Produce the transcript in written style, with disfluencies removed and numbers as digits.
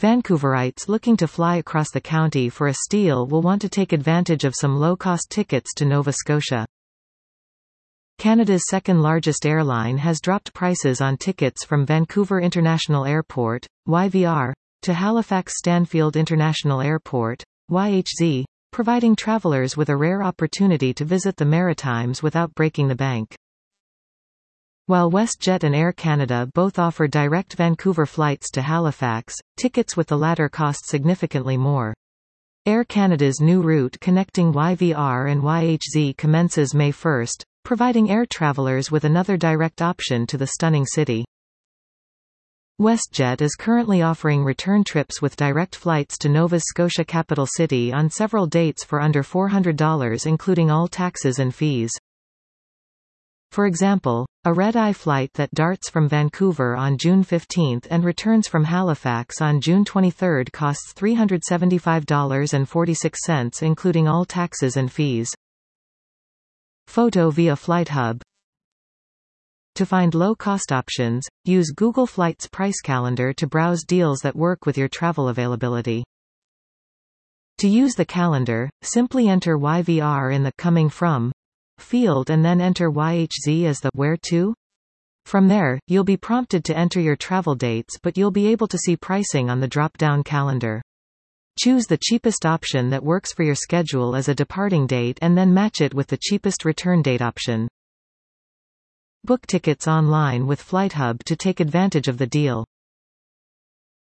Vancouverites looking to fly across the county for a steal will want to take advantage of some low-cost tickets to Nova Scotia. Canada's second-largest airline has dropped prices on tickets from Vancouver International Airport, YVR, to Halifax Stanfield International Airport, YHZ, providing travelers with a rare opportunity to visit the Maritimes without breaking the bank. While WestJet and Air Canada both offer direct Vancouver flights to Halifax, tickets with the latter cost significantly more. Air Canada's new route connecting YVR and YHZ commences May 1, providing air travelers with another direct option to the stunning city. WestJet is currently offering return trips with direct flights to Nova Scotia capital city on several dates for under $400 including all taxes and fees. For example, a red-eye flight that darts from Vancouver on June 15 and returns from Halifax on June 23 costs $375.46 including all taxes and fees. Photo via FlightHub. To find low-cost options, use Google Flights Price Calendar to browse deals that work with your travel availability. To use the calendar, simply enter YVR in the Coming From field and then enter YHZ as the Where To. From there, you'll be prompted to enter your travel dates, but you'll be able to see pricing on the drop-down calendar. Choose the cheapest option that works for your schedule as a departing date and then match it with the cheapest return date option. Book tickets online with FlightHub to take advantage of the deal.